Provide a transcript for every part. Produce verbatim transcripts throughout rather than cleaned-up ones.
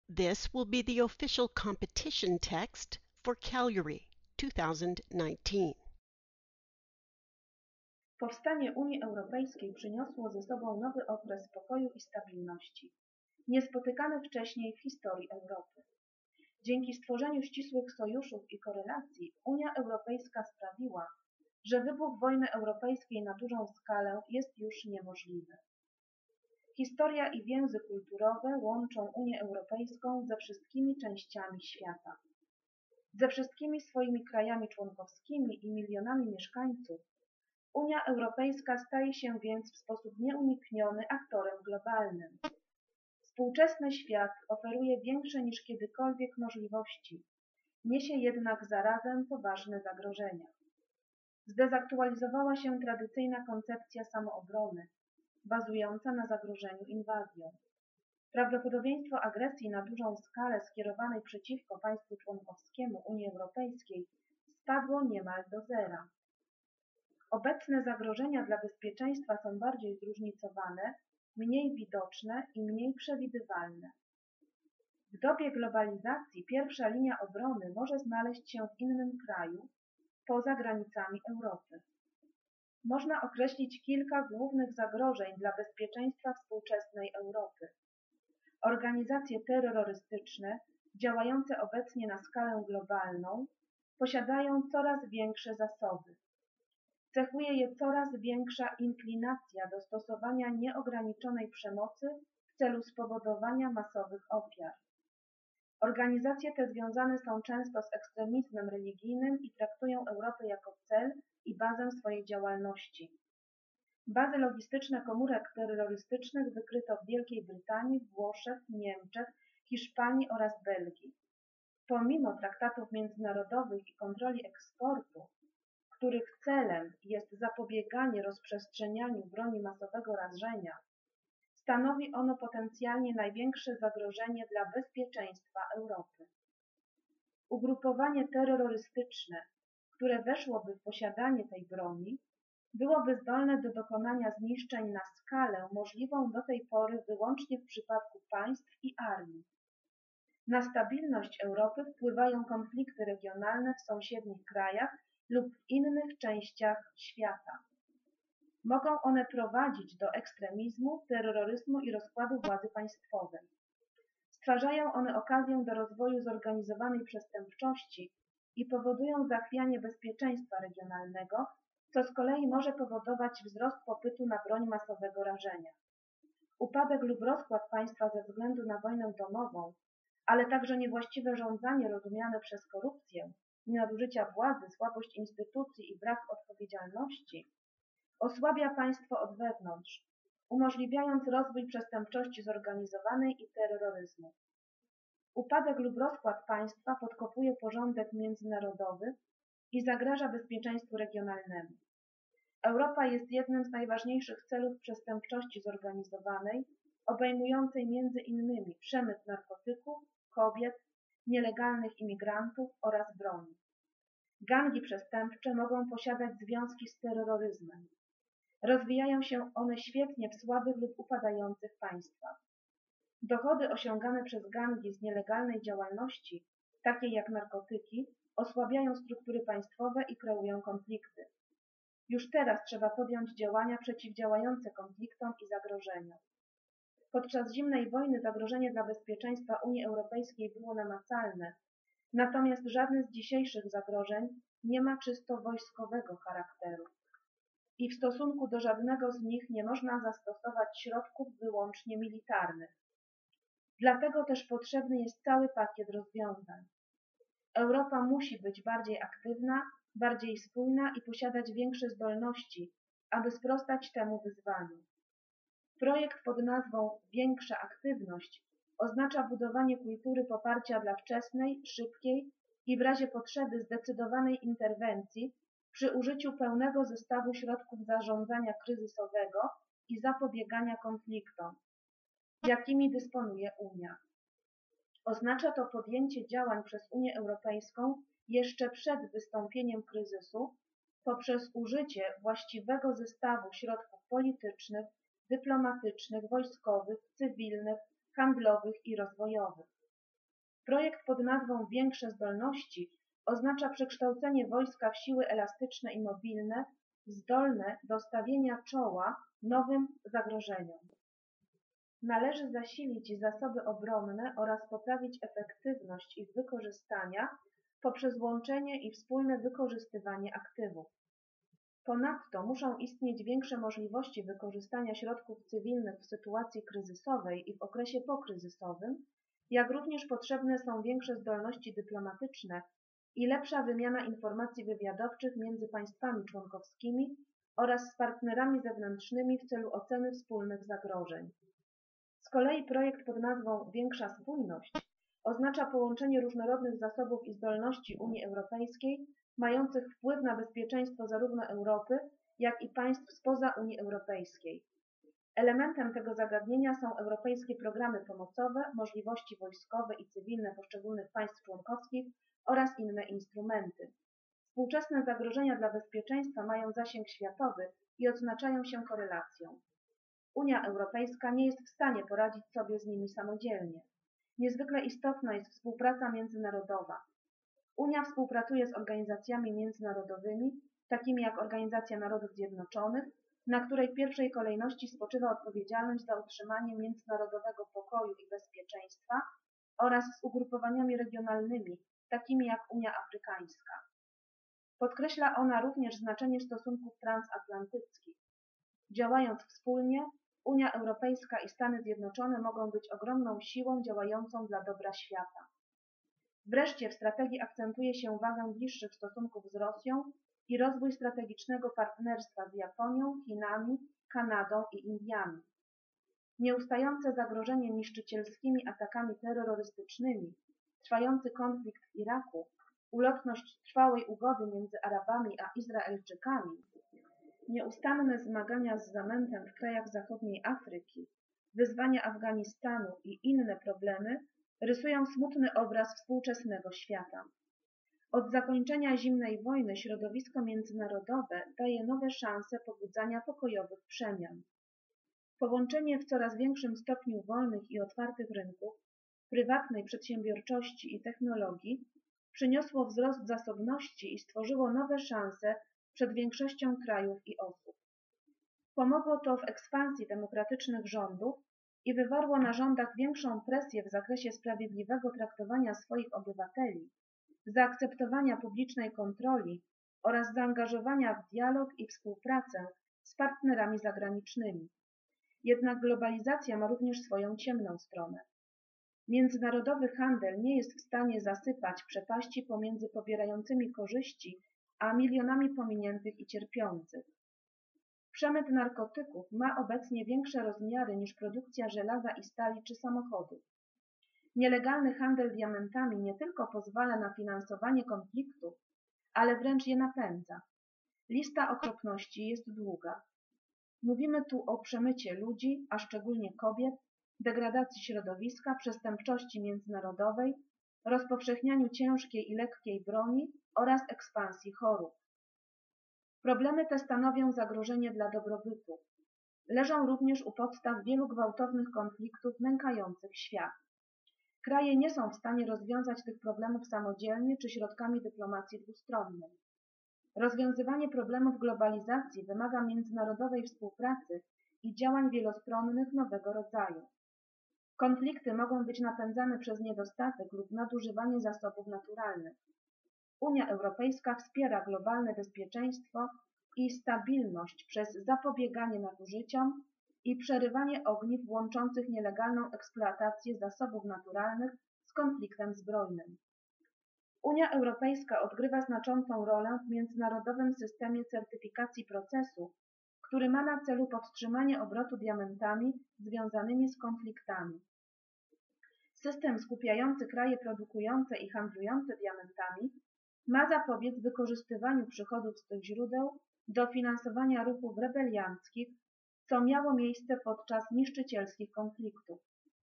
This will be the official competition text for Calgary two thousand nineteen. Powstanie Unii Europejskiej przyniosło ze sobą nowy okres pokoju i stabilności, niespotykany wcześniej w historii Europy. Dzięki stworzeniu ścisłych sojuszów i korelacji Unia Europejska sprawiła, że wybuch wojny europejskiej na dużą skalę jest już niemożliwy. Historia i więzy kulturowe łączą Unię Europejską ze wszystkimi częściami świata. Ze wszystkimi swoimi krajami członkowskimi i milionami mieszkańców Unia Europejska staje się więc w sposób nieunikniony aktorem globalnym. Współczesny świat oferuje większe niż kiedykolwiek możliwości, niesie jednak zarazem poważne zagrożenia. Zdezaktualizowała się tradycyjna koncepcja samoobrony, bazująca na zagrożeniu inwazją. Prawdopodobieństwo agresji na dużą skalę skierowanej przeciwko państwu członkowskiemu Unii Europejskiej spadło niemal do zera. Obecne zagrożenia dla bezpieczeństwa są bardziej zróżnicowane, mniej widoczne i mniej przewidywalne. W dobie globalizacji pierwsza linia obrony może znaleźć się w innym kraju, poza granicami Europy. Można określić kilka głównych zagrożeń dla bezpieczeństwa współczesnej Europy. Organizacje terrorystyczne, działające obecnie na skalę globalną, posiadają coraz większe zasoby. Cechuje je coraz większa inklinacja do stosowania nieograniczonej przemocy w celu spowodowania masowych ofiar. Organizacje te związane są często z ekstremizmem religijnym i traktują Europę jako cel i bazę swojej działalności. Bazy logistyczne komórek terrorystycznych wykryto w Wielkiej Brytanii, Włoszech, Niemczech, Hiszpanii oraz Belgii. Pomimo traktatów międzynarodowych i kontroli eksportu, których celem jest zapobieganie rozprzestrzenianiu broni masowego rażenia, stanowi ono potencjalnie największe zagrożenie dla bezpieczeństwa Europy. Ugrupowanie terrorystyczne, które weszłoby w posiadanie tej broni, byłoby zdolne do dokonania zniszczeń na skalę możliwą do tej pory wyłącznie w przypadku państw i armii. Na stabilność Europy wpływają konflikty regionalne w sąsiednich krajach lub w innych częściach świata. Mogą one prowadzić do ekstremizmu, terroryzmu i rozkładu władzy państwowej. Stwarzają one okazję do rozwoju zorganizowanej przestępczości i powodują zachwianie bezpieczeństwa regionalnego, co z kolei może powodować wzrost popytu na broń masowego rażenia. Upadek lub rozkład państwa ze względu na wojnę domową, ale także niewłaściwe rządzanie rozumiane przez korupcję, nadużycia władzy, słabość instytucji i brak odpowiedzialności, osłabia państwo od wewnątrz, umożliwiając rozwój przestępczości zorganizowanej i terroryzmu. Upadek lub rozkład państwa podkopuje porządek międzynarodowy i zagraża bezpieczeństwu regionalnemu. Europa jest jednym z najważniejszych celów przestępczości zorganizowanej, obejmującej między innymi przemyt narkotyków, kobiet, nielegalnych imigrantów oraz broni. Gangi przestępcze mogą posiadać związki z terroryzmem. Rozwijają się one świetnie w słabych lub upadających państwach. Dochody osiągane przez gangi z nielegalnej działalności, takie jak narkotyki, osłabiają struktury państwowe i kreują konflikty. Już teraz trzeba podjąć działania przeciwdziałające konfliktom i zagrożeniom. Podczas zimnej wojny zagrożenie dla bezpieczeństwa Unii Europejskiej było namacalne, natomiast żadne z dzisiejszych zagrożeń nie ma czysto wojskowego charakteru i w stosunku do żadnego z nich nie można zastosować środków wyłącznie militarnych. Dlatego też potrzebny jest cały pakiet rozwiązań. Europa musi być bardziej aktywna, bardziej spójna i posiadać większe zdolności, aby sprostać temu wyzwaniu. Projekt pod nazwą Większa aktywność oznacza budowanie kultury poparcia dla wczesnej, szybkiej i w razie potrzeby zdecydowanej interwencji przy użyciu pełnego zestawu środków zarządzania kryzysowego i zapobiegania konfliktom, jakimi dysponuje Unia. Oznacza to podjęcie działań przez Unię Europejską jeszcze przed wystąpieniem kryzysu poprzez użycie właściwego zestawu środków politycznych, dyplomatycznych, wojskowych, cywilnych, handlowych i rozwojowych. Projekt pod nazwą Większe zdolności oznacza przekształcenie wojska w siły elastyczne i mobilne, zdolne do stawienia czoła nowym zagrożeniom. Należy zasilić zasoby obronne oraz poprawić efektywność ich wykorzystania poprzez łączenie i wspólne wykorzystywanie aktywów. Ponadto muszą istnieć większe możliwości wykorzystania środków cywilnych w sytuacji kryzysowej i w okresie pokryzysowym, jak również potrzebne są większe zdolności dyplomatyczne i lepsza wymiana informacji wywiadowczych między państwami członkowskimi oraz z partnerami zewnętrznymi w celu oceny wspólnych zagrożeń. Z kolei projekt pod nazwą Większa spójność oznacza połączenie różnorodnych zasobów i zdolności Unii Europejskiej, mających wpływ na bezpieczeństwo zarówno Europy, jak i państw spoza Unii Europejskiej. Elementem tego zagadnienia są europejskie programy pomocowe, możliwości wojskowe i cywilne poszczególnych państw członkowskich oraz inne instrumenty. Współczesne zagrożenia dla bezpieczeństwa mają zasięg światowy i odznaczają się korelacją. Unia Europejska nie jest w stanie poradzić sobie z nimi samodzielnie. Niezwykle istotna jest współpraca międzynarodowa. Unia współpracuje z organizacjami międzynarodowymi, takimi jak Organizacja Narodów Zjednoczonych, na której w pierwszej kolejności spoczywa odpowiedzialność za utrzymanie międzynarodowego pokoju i bezpieczeństwa, oraz z ugrupowaniami regionalnymi, takimi jak Unia Afrykańska. Podkreśla ona również znaczenie stosunków transatlantyckich. Działając wspólnie, Unia Europejska i Stany Zjednoczone mogą być ogromną siłą działającą dla dobra świata. Wreszcie w strategii akcentuje się wagę bliższych stosunków z Rosją i rozwój strategicznego partnerstwa z Japonią, Chinami, Kanadą i Indiami. Nieustające zagrożenie niszczycielskimi atakami terrorystycznymi, trwający konflikt w Iraku, ulotność trwałej ugody między Arabami a Izraelczykami, nieustanne zmagania z zamętem w krajach zachodniej Afryki, wyzwania Afganistanu i inne problemy rysują smutny obraz współczesnego świata. Od zakończenia zimnej wojny środowisko międzynarodowe daje nowe szanse pobudzania pokojowych przemian. Połączenie w coraz większym stopniu wolnych i otwartych rynków, prywatnej przedsiębiorczości i technologii przyniosło wzrost zasobności i stworzyło nowe szanse przed większością krajów i osób. Pomogło to w ekspansji demokratycznych rządów i wywarło na rządach większą presję w zakresie sprawiedliwego traktowania swoich obywateli, zaakceptowania publicznej kontroli oraz zaangażowania w dialog i współpracę z partnerami zagranicznymi. Jednak globalizacja ma również swoją ciemną stronę. Międzynarodowy handel nie jest w stanie zasypać przepaści pomiędzy pobierającymi korzyści a milionami pominiętych i cierpiących. Przemyt narkotyków ma obecnie większe rozmiary niż produkcja żelaza i stali czy samochodów. Nielegalny handel diamentami nie tylko pozwala na finansowanie konfliktów, ale wręcz je napędza. Lista okropności jest długa. Mówimy tu o przemycie ludzi, a szczególnie kobiet, degradacji środowiska, przestępczości międzynarodowej, rozpowszechnianiu ciężkiej i lekkiej broni oraz ekspansji chorób. Problemy te stanowią zagrożenie dla dobrobytu. Leżą również u podstaw wielu gwałtownych konfliktów nękających świat. Kraje nie są w stanie rozwiązać tych problemów samodzielnie czy środkami dyplomacji dwustronnej. Rozwiązywanie problemów globalizacji wymaga międzynarodowej współpracy i działań wielostronnych nowego rodzaju. Konflikty mogą być napędzane przez niedostatek lub nadużywanie zasobów naturalnych. Unia Europejska wspiera globalne bezpieczeństwo i stabilność przez zapobieganie nadużyciom i przerywanie ogniw łączących nielegalną eksploatację zasobów naturalnych z konfliktem zbrojnym. Unia Europejska odgrywa znaczącą rolę w międzynarodowym systemie certyfikacji procesu, który ma na celu powstrzymanie obrotu diamentami związanymi z konfliktami. System skupiający kraje produkujące i handlujące diamentami ma zapobiec wykorzystywaniu przychodów z tych źródeł do finansowania ruchów rebelianckich, co miało miejsce podczas niszczycielskich konfliktów.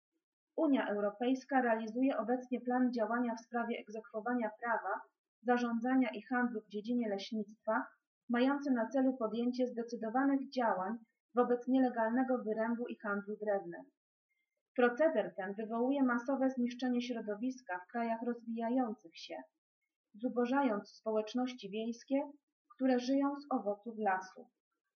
Unia Europejska realizuje obecnie plan działania w sprawie egzekwowania prawa, zarządzania i handlu w dziedzinie leśnictwa, mający na celu podjęcie zdecydowanych działań wobec nielegalnego wyrębu i handlu drewnem. Proceder ten wywołuje masowe zniszczenie środowiska w krajach rozwijających się, zubożając społeczności wiejskie, które żyją z owoców lasu.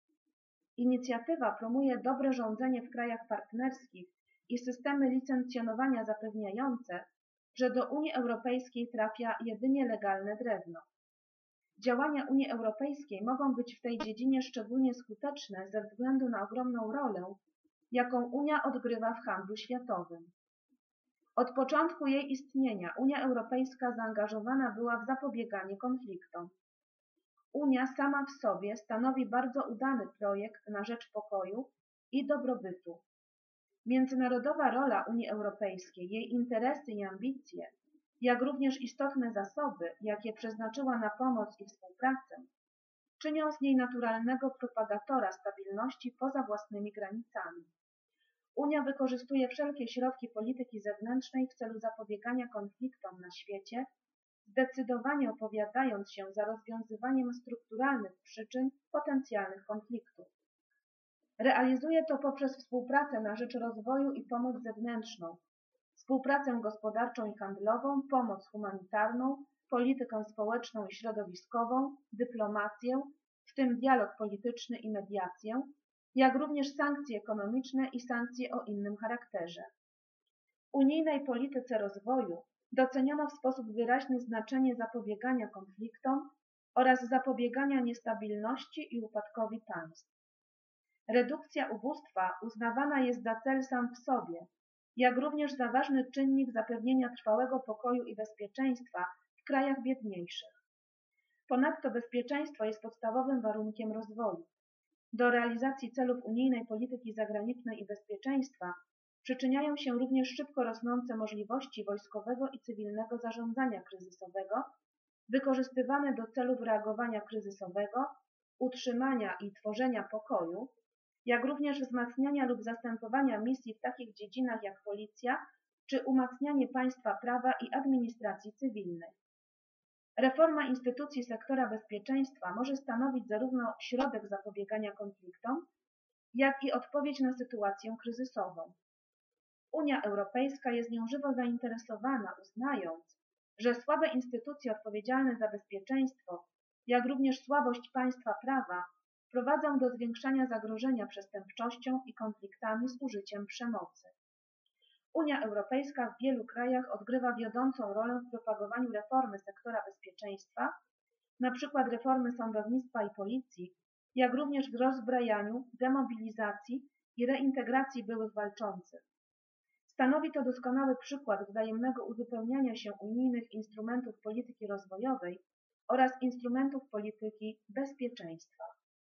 Inicjatywa promuje dobre rządzenie w krajach partnerskich i systemy licencjonowania zapewniające, że do Unii Europejskiej trafia jedynie legalne drewno. Działania Unii Europejskiej mogą być w tej dziedzinie szczególnie skuteczne ze względu na ogromną rolę, jaką Unia odgrywa w handlu światowym. Od początku jej istnienia Unia Europejska zaangażowana była w zapobieganie konfliktom. Unia sama w sobie stanowi bardzo udany projekt na rzecz pokoju i dobrobytu. Międzynarodowa rola Unii Europejskiej, jej interesy i ambicje, jak również istotne zasoby, jakie przeznaczyła na pomoc i współpracę, czynią z niej naturalnego propagatora stabilności poza własnymi granicami. Unia wykorzystuje wszelkie środki polityki zewnętrznej w celu zapobiegania konfliktom na świecie, zdecydowanie opowiadając się za rozwiązywaniem strukturalnych przyczyn potencjalnych konfliktów. Realizuje to poprzez współpracę na rzecz rozwoju i pomoc zewnętrzną, współpracę gospodarczą i handlową, pomoc humanitarną, politykę społeczną i środowiskową, dyplomację, w tym dialog polityczny i mediację, jak również sankcje ekonomiczne i sankcje o innym charakterze. W unijnej polityce rozwoju doceniono w sposób wyraźny znaczenie zapobiegania konfliktom oraz zapobiegania niestabilności i upadkowi państw. Redukcja ubóstwa uznawana jest za cel sam w sobie, jak również za ważny czynnik zapewnienia trwałego pokoju i bezpieczeństwa w krajach biedniejszych. Ponadto bezpieczeństwo jest podstawowym warunkiem rozwoju. Do realizacji celów unijnej polityki zagranicznej i bezpieczeństwa przyczyniają się również szybko rosnące możliwości wojskowego i cywilnego zarządzania kryzysowego, wykorzystywane do celów reagowania kryzysowego, utrzymania i tworzenia pokoju, jak również wzmacniania lub zastępowania misji w takich dziedzinach jak policja czy umacnianie państwa prawa i administracji cywilnej. Reforma instytucji sektora bezpieczeństwa może stanowić zarówno środek zapobiegania konfliktom, jak i odpowiedź na sytuację kryzysową. Unia Europejska jest nią żywo zainteresowana, uznając, że słabe instytucje odpowiedzialne za bezpieczeństwo, jak również słabość państwa prawa prowadzą do zwiększania zagrożenia przestępczością i konfliktami z użyciem przemocy. Unia Europejska w wielu krajach odgrywa wiodącą rolę w propagowaniu reformy sektora bezpieczeństwa, np. reformy sądownictwa i policji, jak również w rozbrajaniu, demobilizacji i reintegracji byłych walczących. Stanowi to doskonały przykład wzajemnego uzupełniania się unijnych instrumentów polityki rozwojowej oraz instrumentów polityki bezpieczeństwa.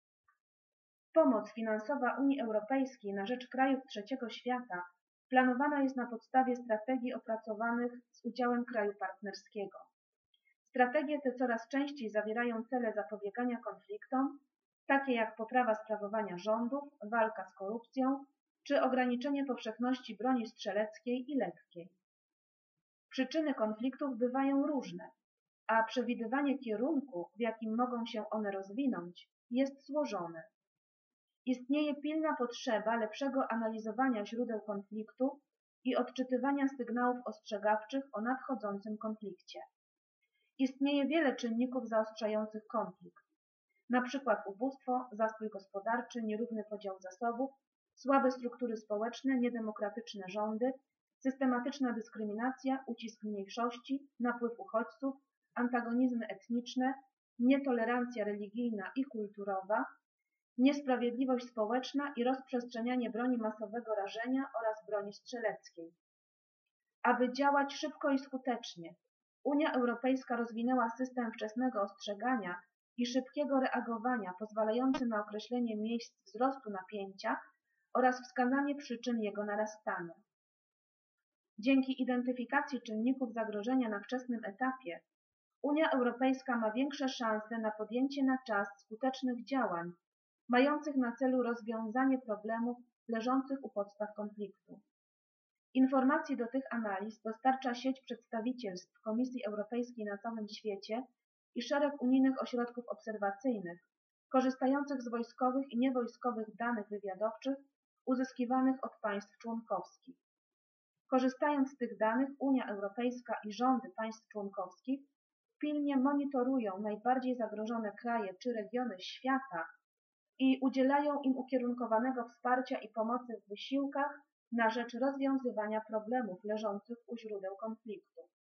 Pomoc finansowa Unii Europejskiej na rzecz krajów trzeciego świata planowana jest na podstawie strategii opracowanych z udziałem kraju partnerskiego. Strategie te coraz częściej zawierają cele zapobiegania konfliktom, takie jak poprawa sprawowania rządów, walka z korupcją czy ograniczenie powszechności broni strzeleckiej i lekkiej. Przyczyny konfliktów bywają różne, a przewidywanie kierunku, w jakim mogą się one rozwinąć, jest złożone. Istnieje pilna potrzeba lepszego analizowania źródeł konfliktu i odczytywania sygnałów ostrzegawczych o nadchodzącym konflikcie. Istnieje wiele czynników zaostrzających konflikt, np. ubóstwo, zastój gospodarczy, nierówny podział zasobów, słabe struktury społeczne, niedemokratyczne rządy, systematyczna dyskryminacja, ucisk mniejszości, napływ uchodźców, antagonizmy etniczne, nietolerancja religijna i kulturowa, niesprawiedliwość społeczna i rozprzestrzenianie broni masowego rażenia oraz broni strzeleckiej. Aby działać szybko i skutecznie, Unia Europejska rozwinęła system wczesnego ostrzegania i szybkiego reagowania pozwalający na określenie miejsc wzrostu napięcia oraz wskazanie przyczyn jego narastania. Dzięki identyfikacji czynników zagrożenia na wczesnym etapie, Unia Europejska ma większe szanse na podjęcie na czas skutecznych działań, mających na celu rozwiązanie problemów leżących u podstaw konfliktu. Informacji do tych analiz dostarcza sieć przedstawicielstw Komisji Europejskiej na całym świecie i szereg unijnych ośrodków obserwacyjnych, korzystających z wojskowych i niewojskowych danych wywiadowczych uzyskiwanych od państw członkowskich. Korzystając z tych danych, Unia Europejska i rządy państw członkowskich pilnie monitorują najbardziej zagrożone kraje czy regiony świata i udzielają im ukierunkowanego wsparcia i pomocy w wysiłkach na rzecz rozwiązywania problemów leżących u źródeł konfliktu.